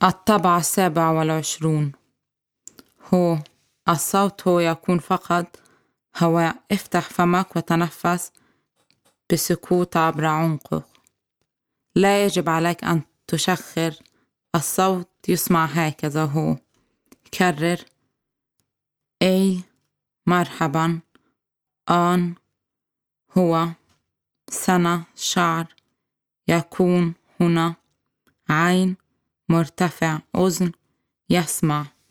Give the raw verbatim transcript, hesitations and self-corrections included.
الطبع السابع والعشرون. هو الصوت هو يكون فقط هواء. افتح فمك وتنفس بسكوت عبر عنقك. لا يجب عليك أن تشخر. الصوت يسمع هكذا. هو كرر: أي مرحبا، آن، هو، سنة، شعر، يكون، هنا، عين، مرتفع، أذن، يسمع.